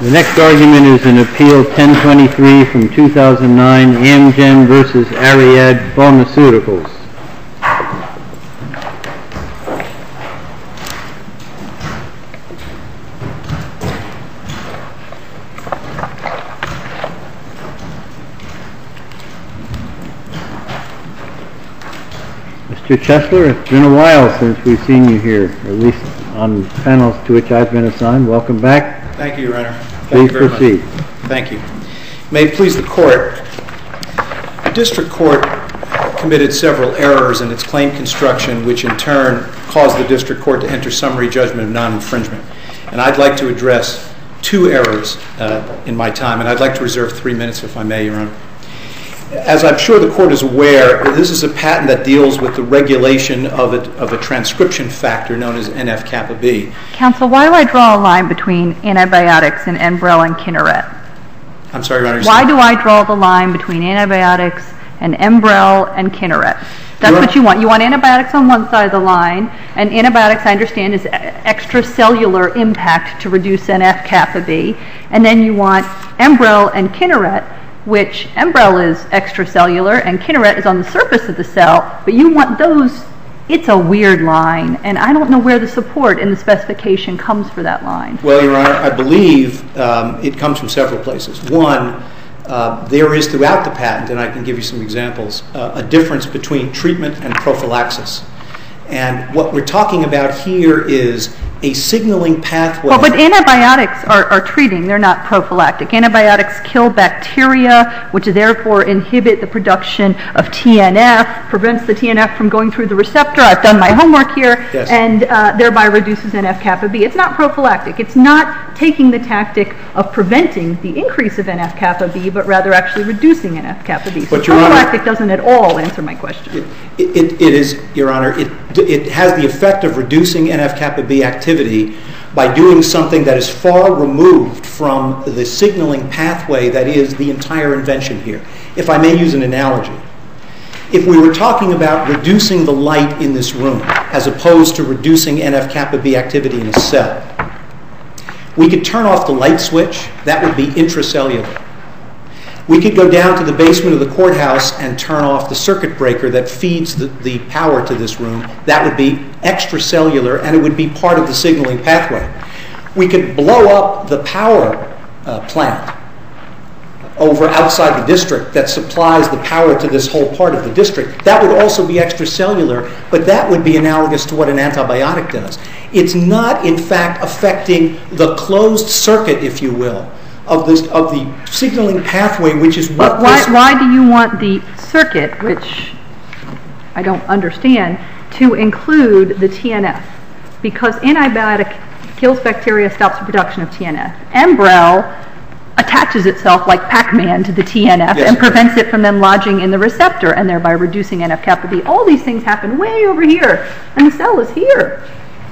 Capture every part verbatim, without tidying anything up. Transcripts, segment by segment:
The next argument is in Appeal ten twenty-three from two thousand nine, Amgen versus Ariad Pharmaceuticals. Mister Chesler, it's been a while since we've seen you here, or at least on panels to which I've been assigned. Welcome back. Thank you, Your Honor. Please proceed. Thank you. May it please the Court, the District Court committed several errors in its claim construction, which in turn caused the District Court to enter summary judgment of non-infringement. And I'd like to address two errors uh, in my time, and I'd like to reserve three minutes, if I may, Your Honor. As I'm sure the Court is aware, this is a patent that deals with the regulation of a, of a transcription factor known as N F kappa B. Counsel, why do I draw a line between antibiotics and Enbrel and Kineret? I'm sorry, Your Honor. Why do I draw the line between antibiotics and Enbrel and Kineret? That's Your what you want. You want antibiotics on one side of the line, and antibiotics, I understand, is extracellular impact to reduce N F kappa B. And then you want Enbrel and Kineret, which Enbrel is extracellular and Kineret is on the surface of the cell, but you want those. It's a weird line, and I don't know where the support in the specification comes for that line. Well, Your Honor, I believe um, it comes from several places. One, uh, there is throughout the patent, and I can give you some examples, uh, a difference between treatment and prophylaxis. And what we're talking about here is a signaling pathway. Well, but antibiotics are, are treating. They're not prophylactic. Antibiotics kill bacteria, which therefore inhibit the production of T N F, prevents the T N F from going through the receptor. I've done my homework here, yes. and uh, thereby reduces N F kappa B. It's not prophylactic. It's not taking the tactic of preventing the increase of N F kappa B, but rather actually reducing N F kappa B. So but Your prophylactic Honor, doesn't at all answer my question. It, it, it is, Your Honor, it, it has the effect of reducing N F kappa B activity by doing something that is far removed from the signaling pathway that is the entire invention here. If I may use an analogy, if we were talking about reducing the light in this room as opposed to reducing N F kappa B activity in a cell, we could turn off the light switch. That would be intracellular. We could go down to the basement of the courthouse and turn off the circuit breaker that feeds the, the power to this room. That would be extracellular, and it would be part of the signaling pathway. We could blow up the power uh, plant over outside the district that supplies the power to this whole part of the district. That would also be extracellular, but that would be analogous to what an antibiotic does. It's not, in fact, affecting the closed circuit, if you will, of this of the signaling pathway, which is what. But why, why do you want the circuit, which I don't understand, to include the T N F? Because antibiotic kills bacteria, stops the production of T N F. Enbrel attaches itself like Pac-Man to the T N F, yes, and prevents it from then lodging in the receptor and thereby reducing N F kappa B. All these things happen way over here, and the cell is here.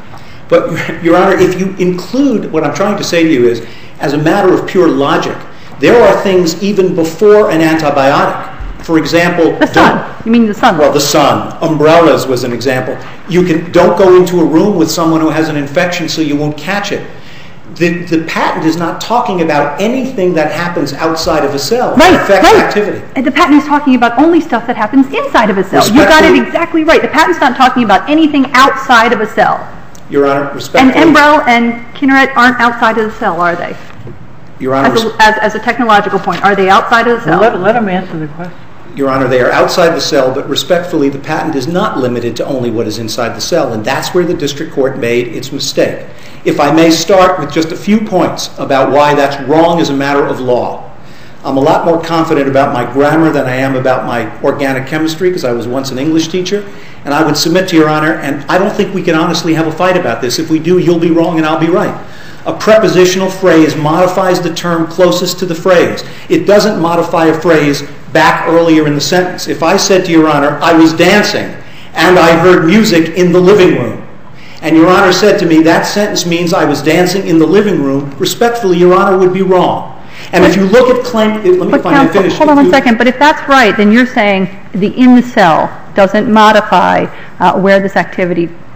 But, Your Honor, if you include, what I'm trying to say to you is, as a matter of pure logic, there are things even before an antibiotic. For example, the sun. You mean the sun? Well, the sun. Umbrellas was an example. You can don't go into a room with someone who has an infection so you won't catch it. The, the patent is not talking about anything that happens outside of a cell right, that affects right. activity. And the patent is talking about only stuff that happens inside of a cell. You got it exactly right. The patent's not talking about anything outside of a cell. Your Honor, respectfully. And Enbrel and Kineret aren't outside of the cell, are they? Your Honor, as a, as, as a technological point, are they outside of the cell? Let, let him answer the question. Your Honor, they are outside the cell, but respectfully, the patent is not limited to only what is inside the cell, and that's where the district court made its mistake. If I may start with just a few points about why that's wrong as a matter of law. I'm a lot more confident about my grammar than I am about my organic chemistry, because I was once an English teacher, and I would submit to Your Honor, and I don't think we can honestly have a fight about this. If we do, you'll be wrong and I'll be right. A prepositional phrase modifies the term closest to the phrase. It doesn't modify a phrase back earlier in the sentence. If I said to Your Honor, I was dancing and I heard music in the living room, and Your Honor said to me, that sentence means I was dancing in the living room, respectfully, Your Honor would be wrong. And if you look at claim, let me but find counsel, finish. Hold on one second, but if that's right, then you're saying the in the cell doesn't modify uh, where this activity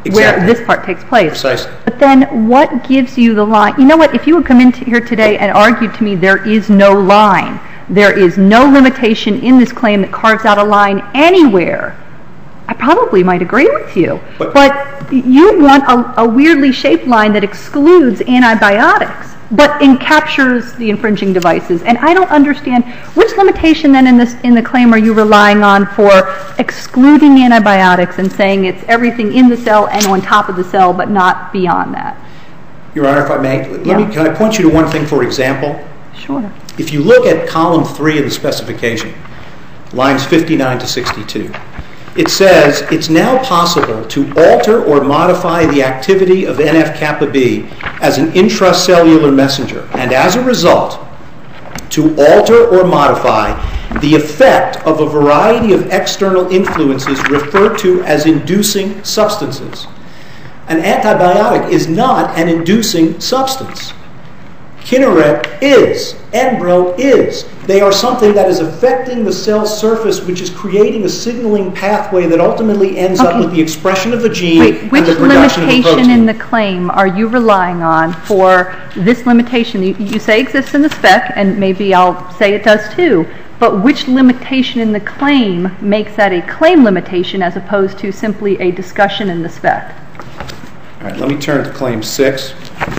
Exactly. where this part takes place. Precisely. But then what gives you the line? You know what? If you would come in here today and argue to me there is no line, there is no limitation in this claim that carves out a line anywhere, I probably might agree with you. But, but you want a, a weirdly shaped line that excludes antibiotics, but encaptures the infringing devices. And I don't understand which limitation then in this in the claim are you relying on for excluding antibiotics and saying it's everything in the cell and on top of the cell, but not beyond that. Your Honor, if I may, let yeah. me, can I point you to one thing for example? Sure. If you look at column three of the specification, lines fifty-nine to sixty-two, it says it's now possible to alter or modify the activity of N F kappa B as an intracellular messenger, and as a result, to alter or modify the effect of a variety of external influences referred to as inducing substances. An antibiotic is not an inducing substance. Kineret is. Enbrel is. They are something that is affecting the cell surface, which is creating a signaling pathway that ultimately ends okay. up with the expression of the gene Wait, and the production of the protein. Which limitation in the claim are you relying on for this limitation? You, you say exists in the spec, and maybe I'll say it does too, but which limitation in the claim makes that a claim limitation as opposed to simply a discussion in the spec? All right, let me turn to claim six.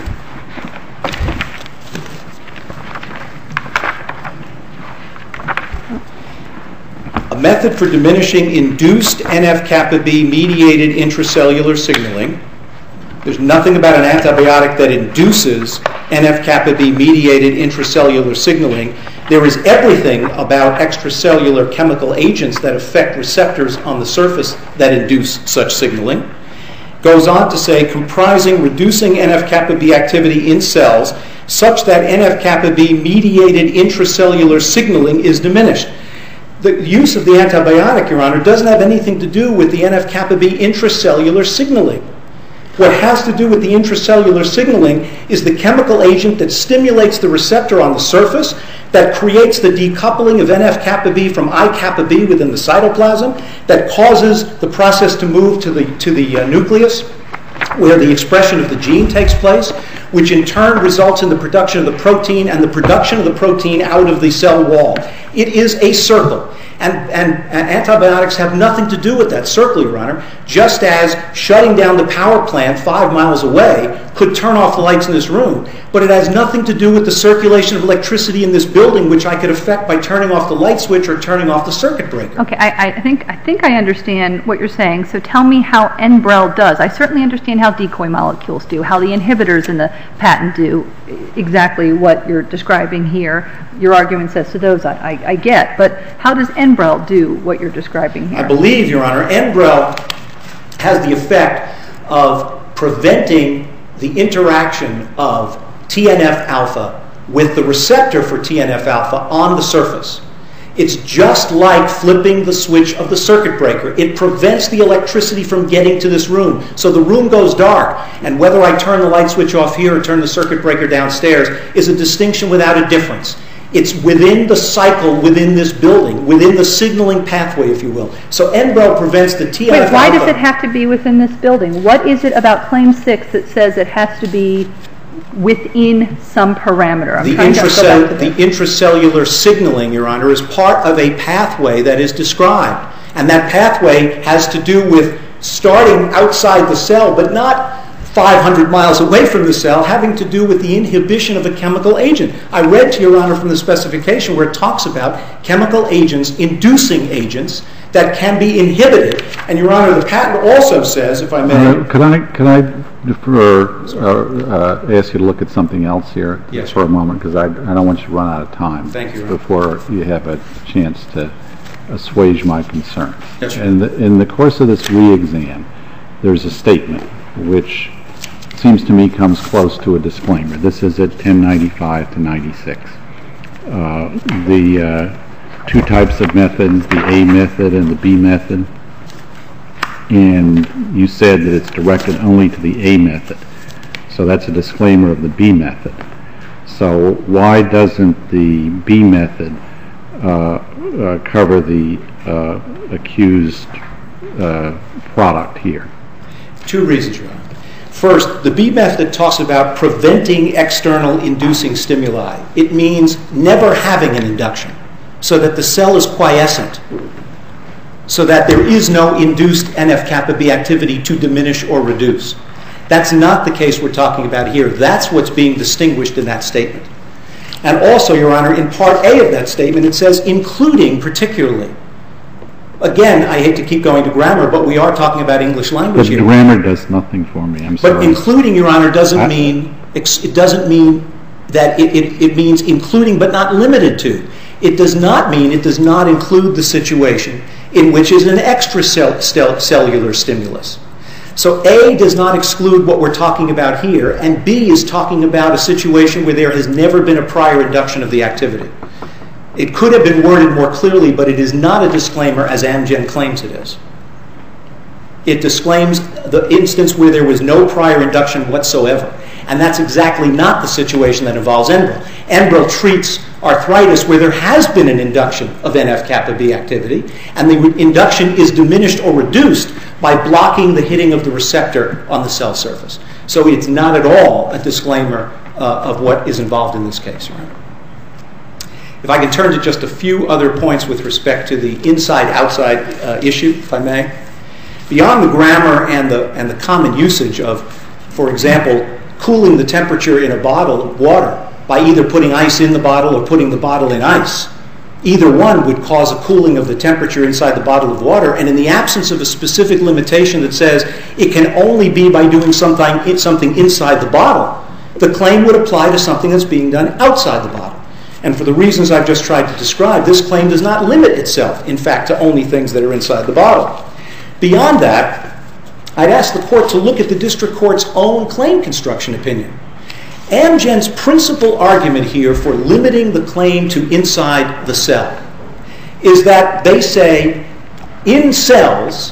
A method for diminishing induced N F kappa B mediated intracellular signaling. There's nothing about an antibiotic that induces N F kappa B mediated intracellular signaling. There is everything about extracellular chemical agents that affect receptors on the surface that induce such signaling. Goes on to say comprising reducing N F kappa B activity in cells such that N F kappa B mediated intracellular signaling is diminished. The use of the antibiotic, Your Honor, doesn't have anything to do with the N F kappa B intracellular signaling. What has to do with the intracellular signaling is the chemical agent that stimulates the receptor on the surface, that creates the decoupling of N F kappa B from I kappa B within the cytoplasm, that causes the process to move to the, to the uh, nucleus, where the expression of the gene takes place, which in turn results in the production of the protein and the production of the protein out of the cell wall. It is a circle. And, and, and antibiotics have nothing to do with that circle, Your Honor, just as shutting down the power plant five miles away could turn off the lights in this room, but it has nothing to do with the circulation of electricity in this building, which I could affect by turning off the light switch or turning off the circuit breaker. Okay, I, I think I think I understand what you're saying, so tell me how Enbrel does. I certainly understand how decoy molecules do, how the inhibitors in the patent do exactly what you're describing here. Your argument says to those I, I, I get, but how does Enbrel do what you're describing here? I believe, Your Honor, Enbrel has the effect of preventing the interaction of T N F alpha with the receptor for T N F alpha on the surface. It's just like flipping the switch of the circuit breaker. It prevents the electricity from getting to this room. So the room goes dark, and whether I turn the light switch off here or turn the circuit breaker downstairs is a distinction without a difference. It's within the cycle, within this building, within the signaling pathway, if you will. So Enbrel prevents the T N F alpha. Wait, why does it have to be within this building? What is it about Claim six that says it has to be within some parameter? I'm the, trying to go back to the this. intracellular signaling, Your Honor, is part of a pathway that is described. And that pathway has to do with starting outside the cell, but not five hundred miles away from the cell, having to do with the inhibition of a chemical agent. I read to Your Honor from the specification where it talks about chemical agents, inducing agents, that can be inhibited. And Your Honor, the patent also says, if I may... Uh, could I, could I defer, uh, uh, ask you to look at something else here yes, for a moment, because I, I don't want you to run out of time. Thank you, before you have a chance to assuage my concern. Yes, sir. In the, in the course of this re-exam, there's a statement which seems to me comes close to a disclaimer. This is at ten ninety-five to ninety-six. Uh, the uh, two types of methods, the A method and the B method, and you said that it's directed only to the A method. So that's a disclaimer of the B method. So why doesn't the B method uh, uh, cover the uh, accused uh, product here? Two reasons, Your Honor. First, the B method talks about preventing external inducing stimuli. It means never having an induction, so that the cell is quiescent, so that there is no induced N F kappa B activity to diminish or reduce. That's not the case we're talking about here. That's what's being distinguished in that statement. And also, Your Honor, in Part A of that statement, it says including particularly. Again, I hate to keep going to grammar, but we are talking about English language but here. Grammar does nothing for me. I'm sorry. But including, Your Honor, doesn't I, mean it doesn't mean that it, it, it means including but not limited to. It does not mean it does not include the situation in which is an extracellular stimulus. So A does not exclude what we're talking about here, and B is talking about a situation where there has never been a prior induction of the activity. It could have been worded more clearly, but it is not a disclaimer as Amgen claims it is. It disclaims the instance where there was no prior induction whatsoever. And that's exactly not the situation that involves Enbrel. Enbrel treats arthritis where there has been an induction of N F kappa B activity, and the induction is diminished or reduced by blocking the hitting of the receptor on the cell surface. So it's not at all a disclaimer uh, of what is involved in this case. Right? If I can turn to just a few other points with respect to the inside-outside uh, issue, if I may. Beyond the grammar and the, and the common usage of, for example, cooling the temperature in a bottle of water by either putting ice in the bottle or putting the bottle in ice, either one would cause a cooling of the temperature inside the bottle of water, and in the absence of a specific limitation that says it can only be by doing something, something inside the bottle, the claim would apply to something that's being done outside the bottle. And for the reasons I've just tried to describe, this claim does not limit itself, in fact, to only things that are inside the bottle. Beyond that, I'd ask the court to look at the district court's own claim construction opinion. Amgen's principal argument here for limiting the claim to inside the cell is that they say in cells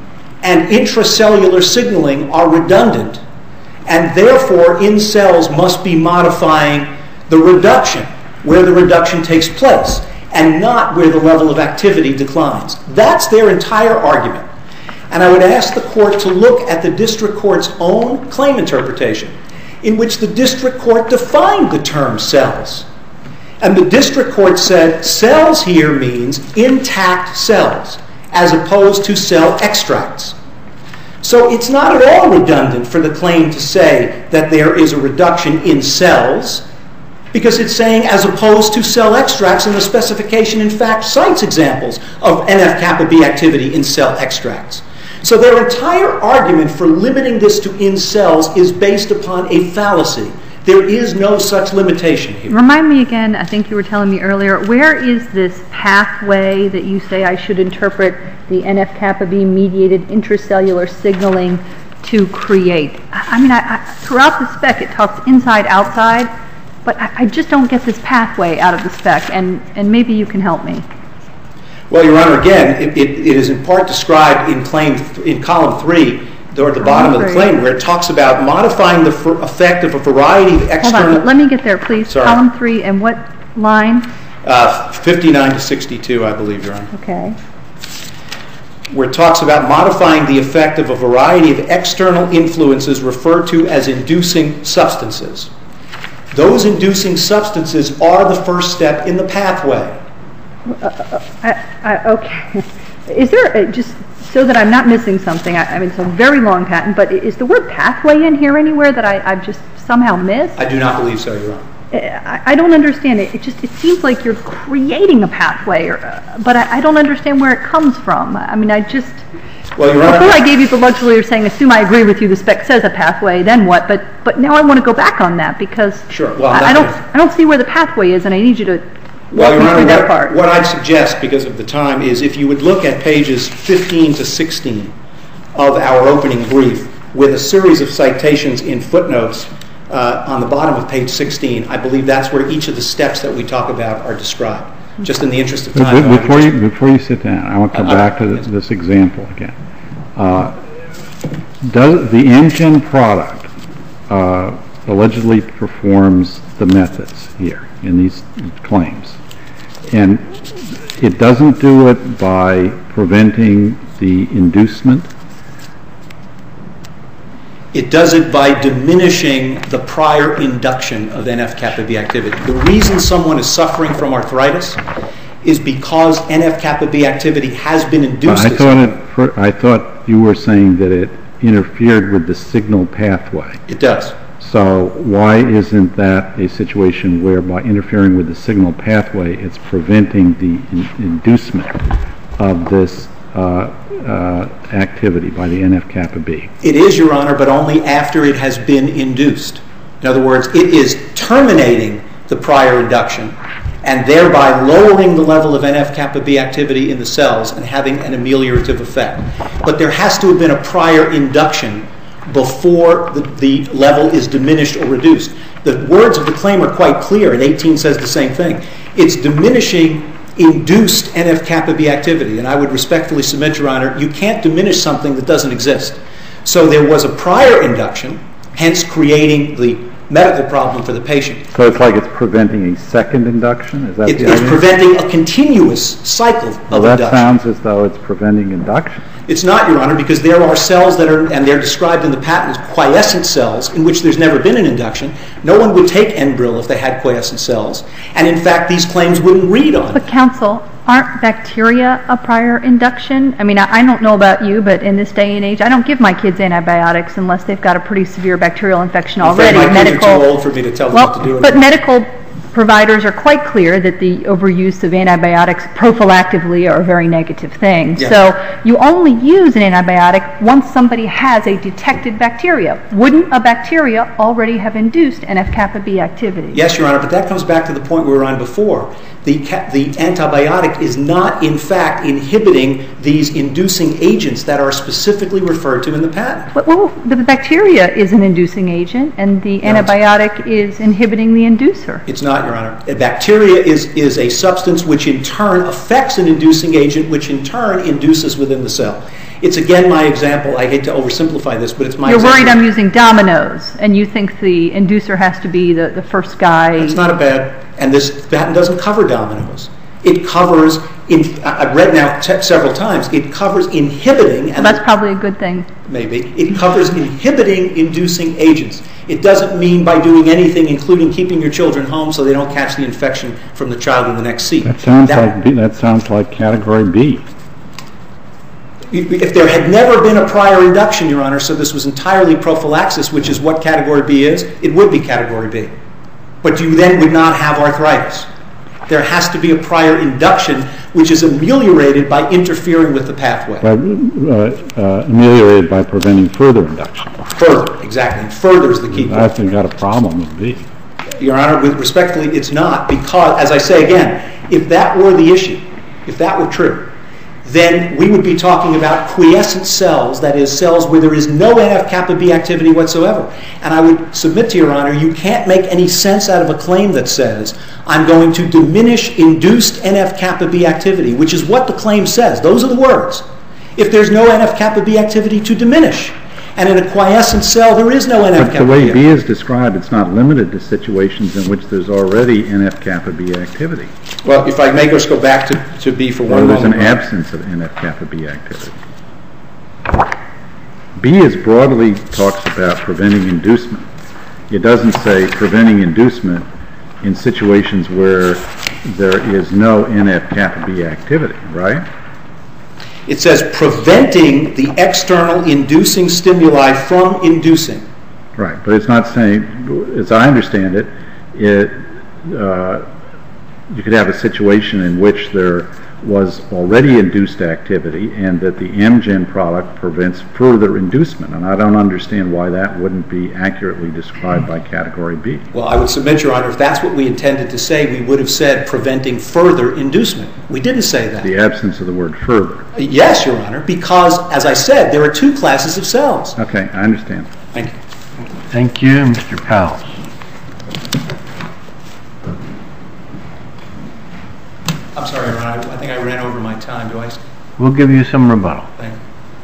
and intracellular signaling are redundant, and therefore in cells must be modifying the reduction where the reduction takes place and not where the level of activity declines. That's their entire argument. And I would ask the court to look at the district court's own claim interpretation, in which the district court defined the term cells. And the district court said cells here means intact cells, as opposed to cell extracts. So it's not at all redundant for the claim to say that there is a reduction in cells, because it's saying as opposed to cell extracts, and the specification in fact cites examples of N F kappa B activity in cell extracts. So their entire argument for limiting this to in cells is based upon a fallacy. There is no such limitation here. Remind me again, I think you were telling me earlier, where is this pathway that you say I should interpret the N F kappa B mediated intracellular signaling to create? I mean, I, I, throughout the spec it talks inside, outside, but I, I just don't get this pathway out of the spec, and, and maybe you can help me. Well, Your Honor, again, it, it, it is in part described in claim th- in column three, or at the bottom of the claim, where it talks about modifying the f- effect of a variety of external... Hold on, let me get there, please. Sorry. Column three, and what line? Uh, fifty-nine to sixty-two, I believe, Your Honor. Okay. Where it talks about modifying the effect of a variety of external influences referred to as inducing substances. Those inducing substances are the first step in the pathway. Uh, I, I, okay. Is there, a, just so that I'm not missing something, I, I mean, it's a very long patent, but is the word pathway in here anywhere that I, I've just somehow missed? I do not believe so, Your Honor. I, I don't understand it. It just, it seems like you're creating a pathway, or, uh, but I, I don't understand where it comes from. I mean, I just... Well, Your Honor, before I gave you the luxury of saying, assume I agree with you, the spec says a pathway, then what? But but now I want to go back on that because sure. Well, I, I don't I don't see where the pathway is, and I need you to well, walk Your me Honor, through that what, part. what I'd suggest, because of the time, is if you would look at pages fifteen to sixteen of our opening brief with a series of citations in footnotes uh, on the bottom of page sixteen, I believe that's where each of the steps that we talk about are described. Just in the interest of time. But before, you, before you sit down, I want to come uh, back to uh, this, this example again. Uh, does the Amgen product uh, allegedly performs the methods here in these claims, and it doesn't do it by preventing the inducement It does it by diminishing the prior induction of N F kappa B activity. The reason someone is suffering from arthritis is because N F kappa B activity has been induced. I thought, it, I thought you were saying that it interfered with the signal pathway. It does. So why isn't that a situation where by interfering with the signal pathway it's preventing the in inducement of this uh, uh, activity by the N F kappa B? It is, Your Honor, but only after it has been induced. In other words, it is terminating the prior induction and thereby lowering the level of N F kappa B activity in the cells and having an ameliorative effect. But there has to have been a prior induction before the, the level is diminished or reduced. The words of the claim are quite clear, and eighteen says the same thing. It's diminishing induced N F kappa B activity, and I would respectfully submit, Your Honor, you can't diminish something that doesn't exist. So there was a prior induction, hence creating the medical problem for the patient. So it's like it's preventing a second induction? Is that It, the it's idea? preventing a continuous cycle of Well, that induction. sounds as though it's preventing induction. It's not, Your Honor, because there are cells that are, and they're described in the patent as quiescent cells, in which there's never been an induction. No one would take Enbrel if they had quiescent cells. And in fact, these claims wouldn't read on it. But counsel, aren't bacteria a prior induction? I mean, I, I don't know about you, but in this day and age, I don't give my kids antibiotics unless they've got a pretty severe bacterial infection In fact, already. my kids are too old for me to tell them well, what to do. But medical providers are quite clear that the overuse of antibiotics prophylactically are a very negative thing. Yes. So you only use an antibiotic once somebody has a detected bacteria. Wouldn't a bacteria already have induced N F kappa B activity? Yes, Your Honor, but that comes back to the point we were on before. The, ca the antibiotic is not, in fact, inhibiting these inducing agents that are specifically referred to in the patent. Well, well, the bacteria is an inducing agent, and the No, antibiotic is inhibiting the inducer. It's not, Your Honor. A bacteria is, is a substance which in turn affects an inducing agent, which in turn induces within the cell. It's again my example. I hate to oversimplify this, but it's my You're example. worried I'm using dominoes, and you think the inducer has to be the, the first guy. It's not a bad, and this patent doesn't cover dominoes. It covers, in, I've read now t several times, it covers inhibiting, and Well, that's probably a good thing. maybe, it covers inhibiting inducing agents. It doesn't mean by doing anything, including keeping your children home so they don't catch the infection from the child in the next seat. That sounds That- like B, that sounds like category B. If there had never been a prior induction, Your Honor, so this was entirely prophylaxis, which is what category B is, it would be category B. But you then would not have arthritis. There has to be a prior induction, which is ameliorated by interfering with the pathway. By, uh, uh, ameliorated by preventing further induction. Further, exactly. Further is the key I point. think got a problem with B. Your Honor, with respectfully, it's not, because, as I say again, if that were the issue, if that were true, then we would be talking about quiescent cells, that is, cells where there is no N F kappa B activity whatsoever. And I would submit to Your Honor, you can't make any sense out of a claim that says, I'm going to diminish induced N F kappa B activity, which is what the claim says. Those are the words. If there's no N F kappa B activity, to diminish. And in a quiescent cell, there is no N F But kappa the B way B activity. is described, it's not limited to situations in which there's already N F kappa B activity. Well, if I may just go back to, to B for Or one there's an moment. absence of N F kappa B activity. B is broadly talks about preventing inducement. It doesn't say preventing inducement in situations where there is no N F kappa B activity, right? It says preventing the external inducing stimuli from inducing. Right, but it's not saying, as I understand it, it uh, you could have a situation in which there was already induced activity and that the Amgen product prevents further inducement, and I don't understand why that wouldn't be accurately described by category B. Well, I would submit, Your Honor, if that's what we intended to say, we would have said preventing further inducement. We didn't say that. The absence of the word further. Yes, Your Honor, because, as I said, there are two classes of cells. Okay, I understand. Thank you. Thank you, Mister Powell. I'm sorry, Your Honor, I think I ran over my time. Do I? We'll give you some rebuttal. Thank you.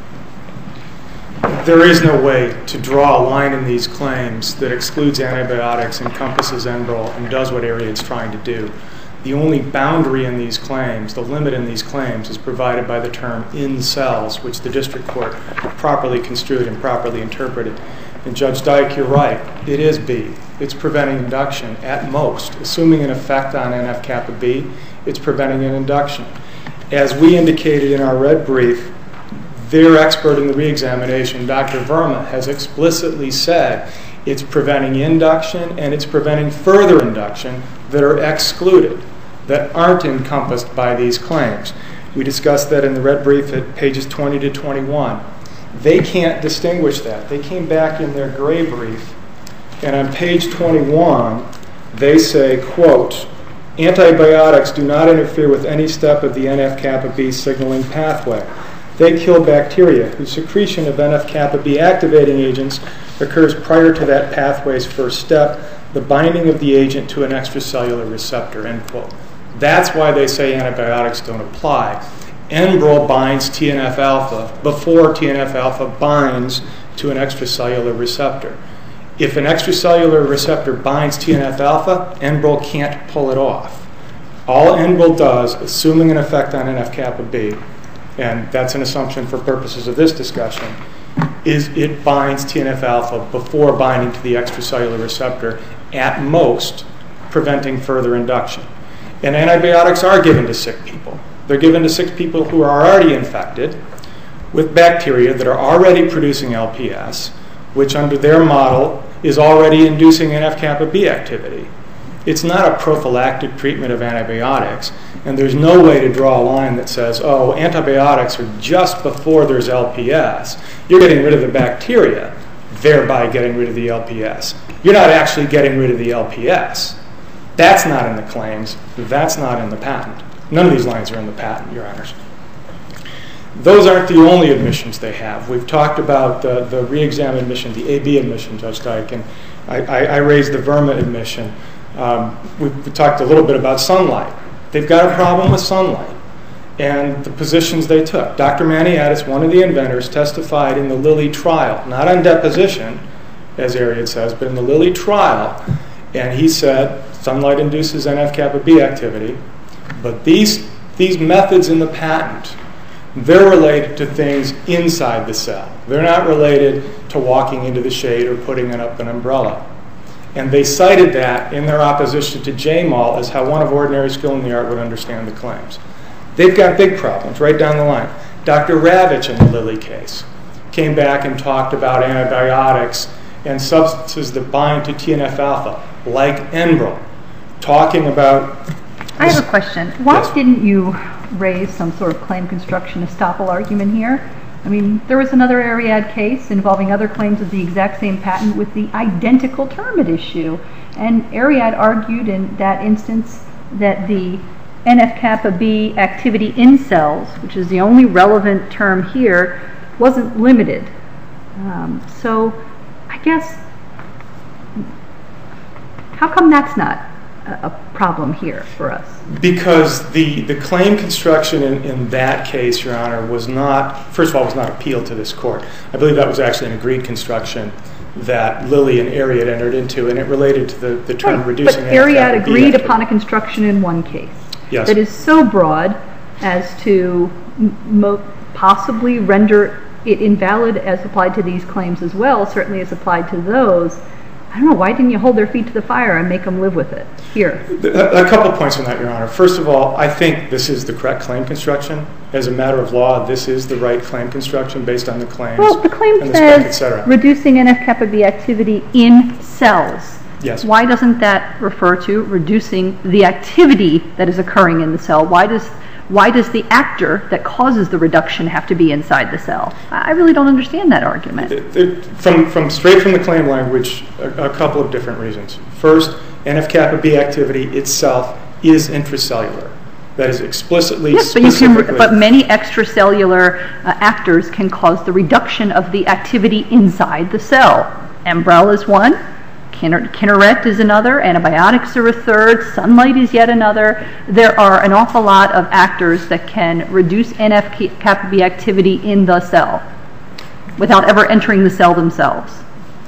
There is no way to draw a line in these claims that excludes antibiotics, encompasses Enbrel, and does what Ariad's trying to do. The only boundary in these claims, the limit in these claims, is provided by the term in cells, which the district court properly construed and properly interpreted. And Judge Dyke, you're right. It is B. It's preventing induction at most. Assuming an effect on N F kappa B, it's preventing an induction. As we indicated in our red brief, their expert in the reexamination, Doctor Verma, has explicitly said it's preventing induction and it's preventing further induction that are excluded, that aren't encompassed by these claims. We discussed that in the red brief at pages twenty to twenty-one. They can't distinguish that. They came back in their gray brief, and on page twenty-one, they say, quote, antibiotics do not interfere with any step of the N F kappa B signaling pathway. They kill bacteria whose secretion of N F kappa B activating agents occurs prior to that pathway's first step, the binding of the agent to an extracellular receptor, end quote. That's why they say antibiotics don't apply. Enbrel binds T N F alpha before T N F alpha binds to an extracellular receptor. If an extracellular receptor binds T N F alpha, Enbrel can't pull it off. All Enbrel does, assuming an effect on N F kappa B, and that's an assumption for purposes of this discussion, is it binds T N F alpha before binding to the extracellular receptor, at most preventing further induction. And antibiotics are given to sick people. They're given to sick people who are already infected with bacteria that are already producing L P S, which under their model is already inducing N F kappa B activity. It's not a prophylactic treatment of antibiotics, and there's no way to draw a line that says, oh, antibiotics are just before there's L P S. You're getting rid of the bacteria, thereby getting rid of the L P S. You're not actually getting rid of the L P S. That's not in the claims. That's not in the patent. None of these lines are in the patent, Your Honors. Those aren't the only admissions they have. We've talked about the, the re-exam admission, the A B admission, Judge Dyke, and I, I, I raised the Verma admission. Um, we, we talked a little bit about sunlight. They've got a problem with sunlight and the positions they took. Doctor Maniatis, one of the inventors, testified in the Lilly trial, not on deposition, as Ariad says, but in the Lilly trial, and he said sunlight induces N F kappa B activity, but these, these methods in the patent, they're related to things inside the cell. They're not related to walking into the shade or putting up an umbrella. And they cited that in their opposition to J M A L as how one of ordinary skill in the art would understand the claims. They've got big problems right down the line. Doctor Ravitch in the Lilly case came back and talked about antibiotics and substances that bind to T N F alpha, like Enbrel, talking about... I have a question. Why Yes. didn't you raise some sort of claim construction estoppel argument here? I mean, there was another Ariad case involving other claims of the exact same patent with the identical term at issue. And Ariad argued in that instance that the N F kappa B activity in cells, which is the only relevant term here, wasn't limited. Um, so I guess, how come that's not a, a problem here for us? Because the, the claim construction in, in that case, Your Honor, was not, first of all, was not appealed to this court. I believe that was actually an agreed construction that Lilly and Ariad entered into, and it related to the, the term right. reducing But N F kappa B Ariad agreed activity. upon a construction in one case Yes. that is so broad as to mo- possibly render it invalid as applied to these claims as well, certainly as applied to those. I don't know, why didn't you hold their feet to the fire and make them live with it here? A, a couple points on that, Your Honor. First of all, I think this is the correct claim construction. As a matter of law, this is the right claim construction based on the claims. Well, the claim and the spec, et says cetera. reducing N F kappa B activity in cells. Yes. Why doesn't that refer to reducing the activity that is occurring in the cell? Why does why does the actor that causes the reduction have to be inside the cell? I really don't understand that argument. It- it- From, from straight from the claim language, a, a couple of different reasons. First, N F kappa B activity itself is intracellular. That is explicitly, Yes, but you specifically... can. But many extracellular uh, actors can cause the reduction of the activity inside the cell. Enbrel is one. Kineret is another, antibiotics are a third, sunlight is yet another. There are an awful lot of actors that can reduce N F kappa B activity in the cell without ever entering the cell themselves.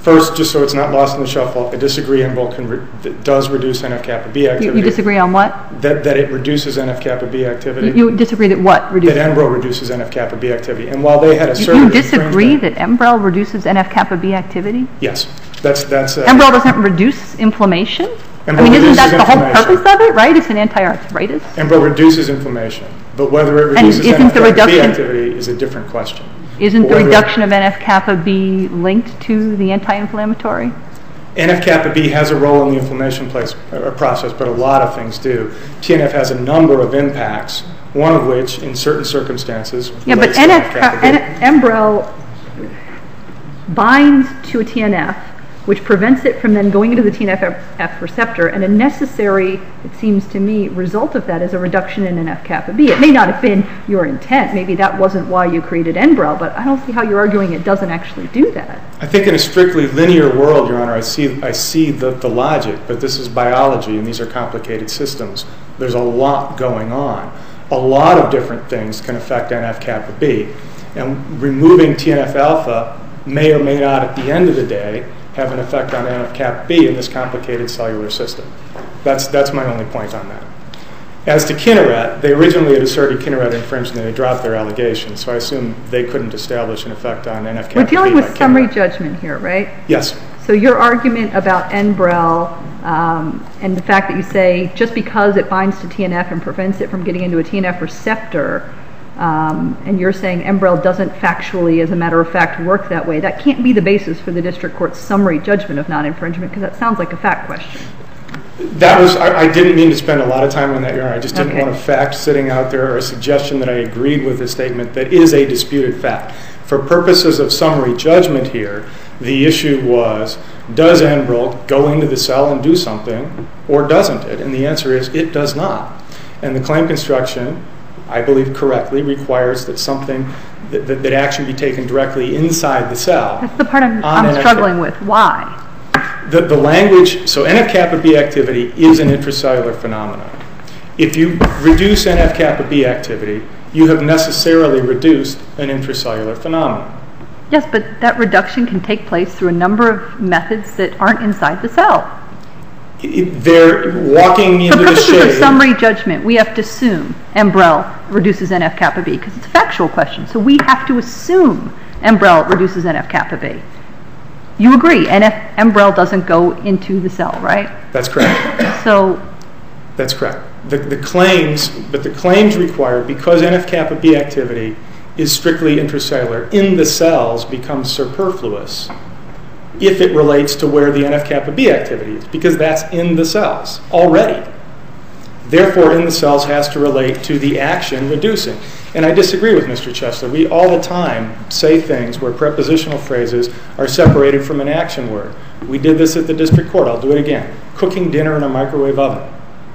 First, just so it's not lost in the shuffle, I disagree Enbrel can re- does reduce N F kappa B activity. You, you disagree on what? That, that it reduces N F kappa B activity. You, you disagree that what reduces? That Enbrel reduces N F kappa B activity. And while they had asserted... You, you disagree that Enbrel reduces N F kappa B activity? Yes. That's... that's. Uh, Enbrel doesn't reduce inflammation? Enbrel I mean, isn't that the whole inflammation. purpose of it, right? It's an anti-arthritis? Enbrel reduces inflammation. But whether it reduces N F kappa B activity is a different question. Isn't the reduction of N F kappa B linked to the anti-inflammatory? N F kappa B has a role in the inflammation place, uh, process, but a lot of things do. T N F has a number of impacts, one of which, in certain circumstances, yeah, but N F Enbrel binds to a T N F, which prevents it from then going into the T N F receptor, and a necessary, it seems to me, result of that is a reduction in N F kappa B. It may not have been your intent. Maybe that wasn't why you created Enbrel, but I don't see how you're arguing it doesn't actually do that. I think in a strictly linear world, Your Honor, I see I see the, the logic, but this is biology, and these are complicated systems. There's a lot going on. A lot of different things can affect N F kappa B, and removing T N F alpha may or may not, at the end of the day, have an effect on N F kappa B in this complicated cellular system. That's that's my only point on that. As to Kineret, they originally had asserted Kineret infringed and they dropped their allegations, so I assume they couldn't establish an effect on N F kappa B. We're dealing with summary judgment here, right? Yes. So your argument about Enbrel um, and the fact that you say just because it binds to T N F and prevents it from getting into a T N F receptor, Um, and you're saying Enbrel doesn't factually, as a matter of fact, work that way. That can't be the basis for the district court's summary judgment of non-infringement, because that sounds like a fact question. That was, I, I didn't mean to spend a lot of time on that, Your Honor. I just didn't Okay. want a fact sitting out there or a suggestion that I agreed with a statement that is a disputed fact. For purposes of summary judgment here, the issue was, does Enbrel go into the cell and do something, or doesn't it? And the answer is, it does not. And the claim construction, I believe correctly, requires that something, that, that, that action be taken directly inside the cell. That's the part I'm, I'm struggling with. Why? The, the language, so N F kappa B activity is an intracellular phenomenon. If you reduce N F kappa B activity, you have necessarily reduced an intracellular phenomenon. Yes, but that reduction can take place through a number of methods that aren't inside the cell. It, they're walking into the shade. For purposes of summary judgment, we have to assume Enbrel reduces N F kappa B, because it's a factual question. So we have to assume Enbrel reduces N F kappa B. You agree, N F Enbrel doesn't go into the cell, right? That's correct. So that's correct. The, the claims, but the claims require, because N F kappa B activity is strictly intracellular, in the cells becomes superfluous if it relates to where the N F kappa B activity is, because that's in the cells already. Therefore, in the cells has to relate to the action reducing. And I disagree with Mister Chesler. We all the time say things where prepositional phrases are separated from an action word. We did this at the district court. I'll do it again. Cooking dinner in a microwave oven.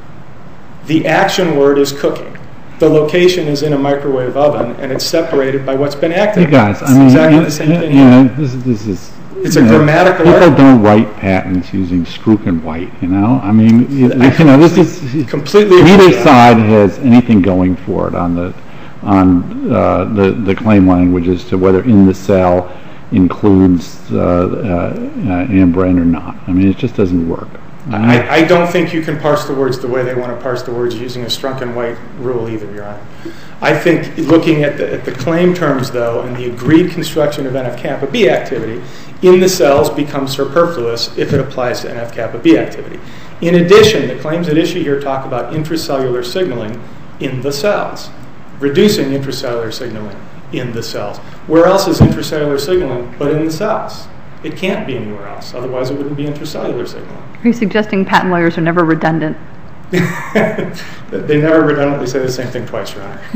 The action word is cooking. The location is in a microwave oven, and it's separated by what's been activated. Hey guys, it's I mean, exactly you, the same you, thing. you know, this, this is... It's a you know, grammatical people error. don't write patents using Strook and White, you know? I mean, you, you know, this is... Completely neither agree. side has anything going for it on the on uh, the, the claim language as to whether in the cell includes uh, uh, uh, Ambren or not. I mean, it just doesn't work. I, I don't think you can parse the words the way they want to parse the words using a Strunk and White rule either, Your Honor. I think looking at the, at the claim terms, though, and the agreed construction of N F kappa B activity, in the cells becomes superfluous if it applies to N F kappa B activity. In addition, the claims at issue here talk about intracellular signaling in the cells, reducing intracellular signaling in the cells. Where else is intracellular signaling but in the cells? It can't be anywhere else, otherwise it wouldn't be intracellular signaling. are you suggesting patent lawyers are never redundant? They never redundantly say the same thing twice, Your Honor.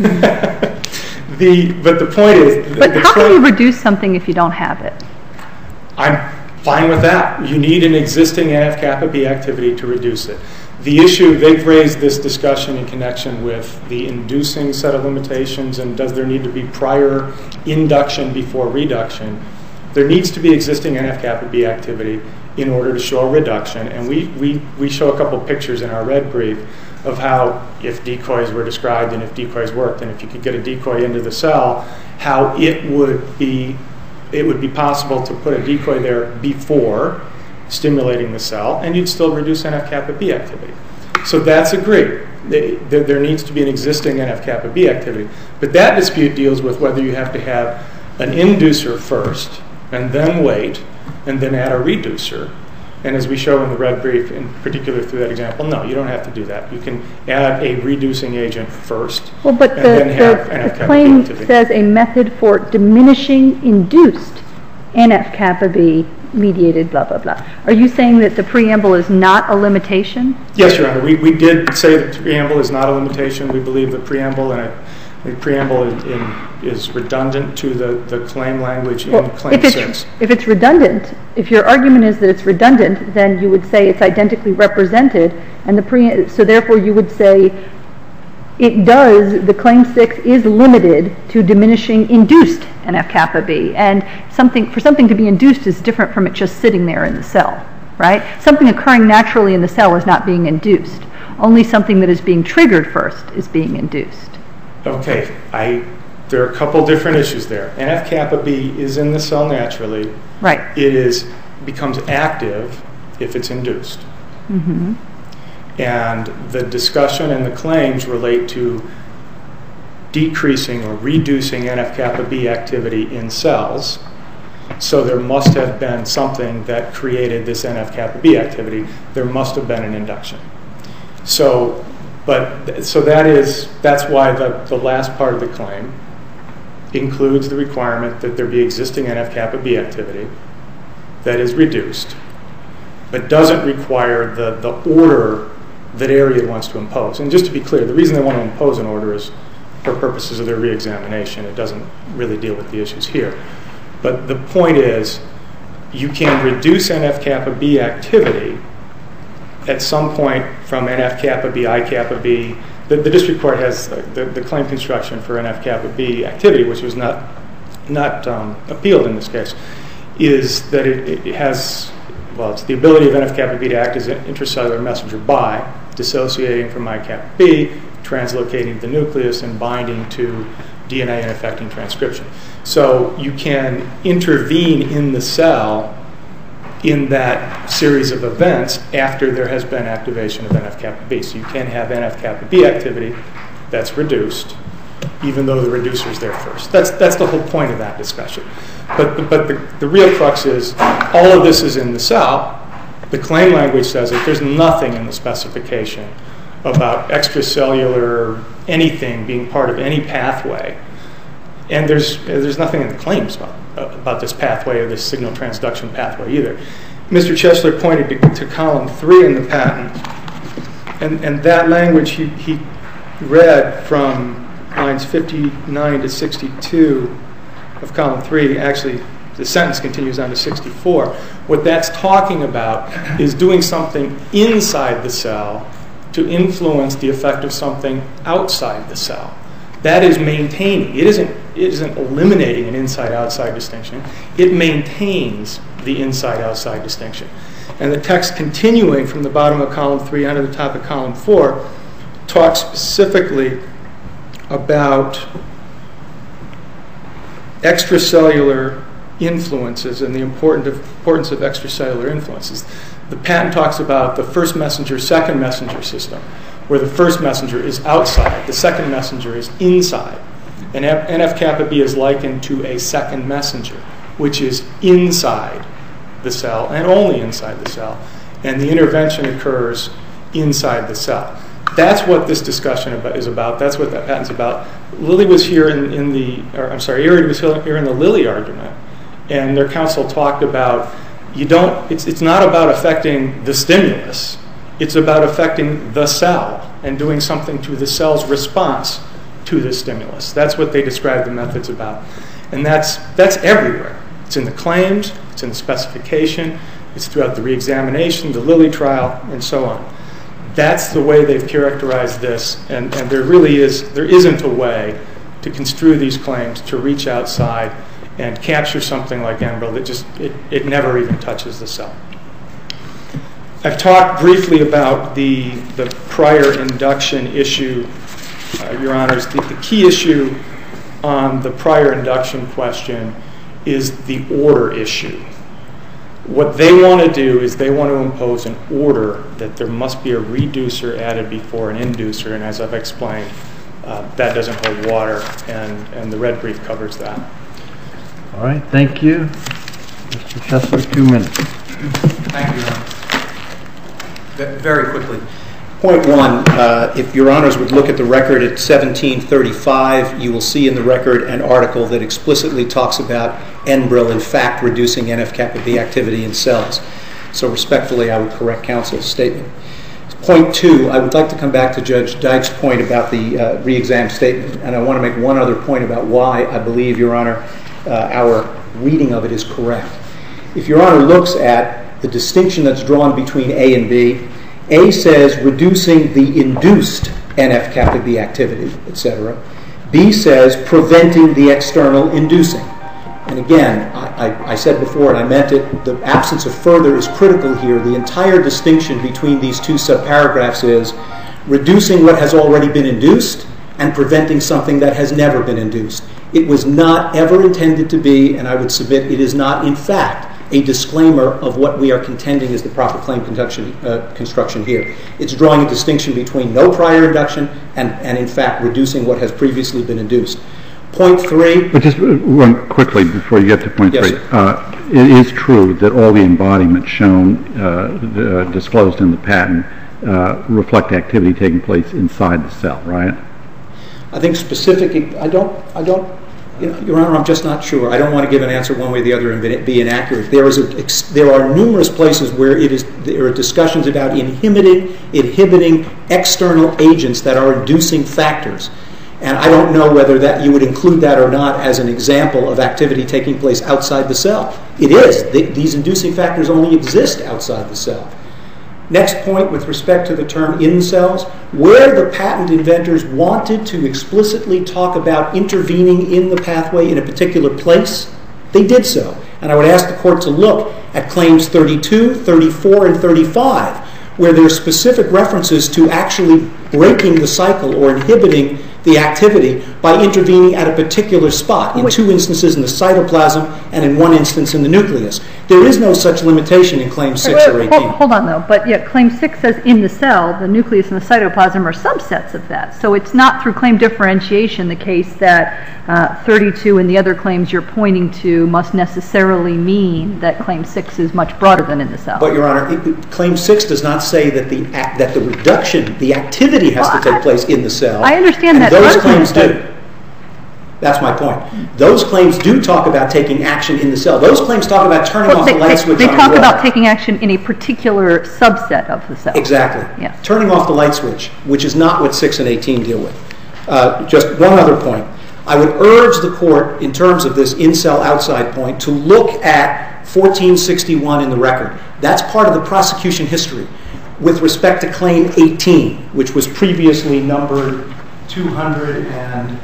the, but the point is... But the how claim, can you reduce something if you don't have it? I'm fine with that. You need an existing N F kappa B activity to reduce it. The issue, they've raised this discussion in connection with the inducing set of limitations and does there need to be prior induction before reduction. There needs to be existing N F kappa B activity in order to show a reduction, and we, we, we show a couple pictures in our red brief of how, if decoys were described and if decoys worked, and if you could get a decoy into the cell, how it would be it would be possible to put a decoy there before stimulating the cell, and you'd still reduce N F kappa B activity. So that's agreed. They, there, there needs to be an existing N F kappa B activity. But that dispute deals with whether you have to have an inducer first, and then wait, and then add a reducer. And as we show in the red brief, in particular through that example, no, you don't have to do that. You can add a reducing agent first, well, but and the, then have the, N F the kappa B claim activity. says a method for diminishing induced N F kappa B mediated blah, blah, blah. Are you saying that the preamble is not a limitation? Yes, Your Honor. We, we did say that the preamble is not a limitation. We believe the preamble and a, the preamble in, in, is redundant to the, the claim language well, in Claim if it's, six. If it's redundant, if your argument is that it's redundant, then you would say it's identically represented, and the pre so therefore you would say it does, the Claim six is limited to diminishing induced N F kappa B, and something for something to be induced is different from it just sitting there in the cell, right? Something occurring naturally in the cell is not being induced. Only something that is being triggered first is being induced. Okay, I, there are a couple different issues there. N F kappa B is in the cell naturally. Right. It is becomes active if it's induced. Mm-hmm. And the discussion and the claims relate to decreasing or reducing N F kappa B activity in cells. So there must have been something that created this N F kappa B activity. There must have been an induction. So, but so that is that's why the, the last part of the claim includes the requirement that there be existing N F kappa B activity that is reduced, but doesn't require the, the order that Ariad wants to impose. And just to be clear, the reason they want to impose an order is for purposes of their reexamination. It doesn't really deal with the issues here. But the point is, you can reduce N F kappa B activity at some point from N F kappa B, I kappa B. The, the district court has uh, the, the claim construction for N F kappa B activity, which was not, not um, appealed in this case, is that it, it has, well, it's the ability of N F kappa B to act as an intracellular messenger by dissociating from I kappa B, translocating the nucleus, and binding to D N A and affecting transcription. So you can intervene in the cell in that series of events after there has been activation of N F kappa B. So you can have N F kappa B activity that's reduced, even though the reducer is there first. That's, that's the whole point of that discussion. But, but the, the real crux is, all of this is in the cell. The claim language says that there's nothing in the specification about extracellular anything being part of any pathway. And there's, there's nothing in the claims about, about this pathway or this signal transduction pathway either. Mister Chesler pointed to, to column three in the patent, and, and that language he, he read from lines fifty-nine to sixty-two of column three. Actually, the sentence continues on to sixty-four. What that's talking about is doing something inside the cell to influence the effect of something outside the cell. That is maintaining. It isn't, it isn't eliminating an inside-outside distinction. It maintains the inside-outside distinction. And the text continuing from the bottom of column three onto the top of column four talks specifically about extracellular influences and the important of, importance of extracellular influences. The patent talks about the first messenger, second messenger system, where the first messenger is outside, the second messenger is inside. And N F kappa B is likened to a second messenger, which is inside the cell and only inside the cell. And the intervention occurs inside the cell. That's what this discussion about, is about. That's what that patent's about. Lilly was here in, in the, or I'm sorry, Ariad was here in the Lilly argument, and their counsel talked about, you don't, it's, it's not about affecting the stimulus. It's about affecting the cell and doing something to the cell's response to the stimulus. That's what they describe the methods about. And that's, that's everywhere. It's in the claims, it's in the specification, it's throughout the reexamination, the Lilly trial, and so on. That's the way they've characterized this, and, and there really is, there isn't a way to construe these claims to reach outside and capture something like Enbrel that just, it, it never even touches the cell. I've talked briefly about the, the prior induction issue, uh, Your Honors. The, the key issue on the prior induction question is the order issue. What they want to do is they want to impose an order that there must be a reducer added before an inducer, and as I've explained, uh, that doesn't hold water, and, and the red brief covers that. All right, thank you. Mister Chesler, two minutes. Thank you, Your Honor. Very quickly. Point one, uh, if Your Honors would look at the record at seventeen thirty-five, you will see in the record an article that explicitly talks about Enbrel, in fact, reducing N F kappa B activity in cells. So respectfully, I would correct counsel's statement. Point two, I would like to come back to Judge Dyke's point about the uh, re-exam statement, and I want to make one other point about why I believe, Your Honor, uh, our reading of it is correct. If Your Honor looks at the distinction that's drawn between A and B, A says reducing the induced N F kappa B activity, et cetera. B says preventing the external inducing. And again, I, I, I said before, and I meant it, the absence of further is critical here. The entire distinction between these two subparagraphs is reducing what has already been induced and preventing something that has never been induced. It was not ever intended to be, and I would submit it is not, in fact, a disclaimer of what we are contending is the proper claim construction, uh, construction here. It's drawing a distinction between no prior induction and, and, in fact, reducing what has previously been induced. Point three. But just one quickly before you get to point yes, three. Uh, it is true that all the embodiments shown, uh, the, uh, disclosed in the patent, uh, reflect activity taking place inside the cell, right? I think specific. I don't. I don't. You know, Your Honor, I'm just not sure. I don't want to give an answer one way or the other and be inaccurate. There is a, there are numerous places where it is there are discussions about inhibiting inhibiting external agents that are inducing factors. And I don't know whether that you would include that or not as an example of activity taking place outside the cell. It is. The, these inducing factors only exist outside the cell. Next point with respect to the term in cells, where the patent inventors wanted to explicitly talk about intervening in the pathway in a particular place, they did so. And I would ask the court to look at claims thirty-two, thirty-four, and thirty-five, where there are specific references to actually breaking the cycle or inhibiting the activity by intervening at a particular spot, in two instances in the cytoplasm and in one instance in the nucleus. There is no such limitation in Claim six or eighteen. Hold, hold on, though. But yet Claim six says in the cell, the nucleus and the cytoplasm are subsets of that. So it's not through claim differentiation the case that uh, thirty-two and the other claims you're pointing to must necessarily mean that Claim six is much broader than in the cell. But, Your Honor, it, it, Claim six does not say that the, act, that the reduction, the activity has well, to take I, place in the cell. I understand that. Those claims do. That's my point. Those claims do talk about taking action in the cell. Those claims talk about turning well, off they, the light they, switch they on the talk wall. about taking action in a particular subset of the cell. Exactly. Yes. Turning off the light switch, which is not what six and eighteen deal with. Uh, just one other point. I would urge the court, in terms of this in-cell outside point, to look at fourteen sixty-one in the record. That's part of the prosecution history with respect to Claim eighteen, which was previously numbered two hundred and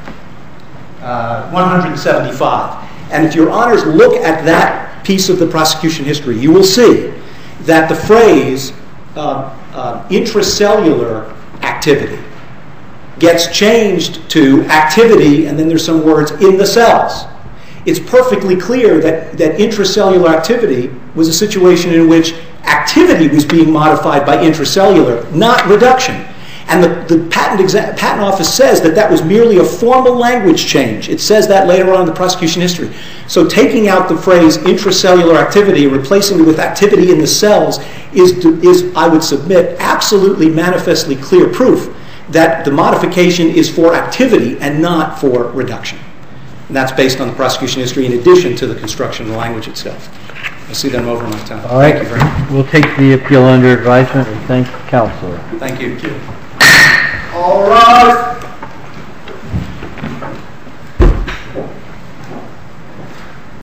uh, one hundred seventy-five. And if Your Honors look at that piece of the prosecution history, you will see that the phrase uh, uh, intracellular activity gets changed to activity, and then there's some words in the cells. It's perfectly clear that, that intracellular activity was a situation in which activity was being modified by intracellular, not reduction. And the, the patent, exa- patent office says that that was merely a formal language change. It says that later on in the prosecution history. So taking out the phrase intracellular activity and replacing it with activity in the cells is, is, I would submit, absolutely manifestly clear proof that the modification is for activity and not for reduction. And that's based on the prosecution history in addition to the construction of the language itself. I see that I'm over my time. All right. Thank you very much. We'll take the appeal under advisement and thank counsel. Thank you. All right.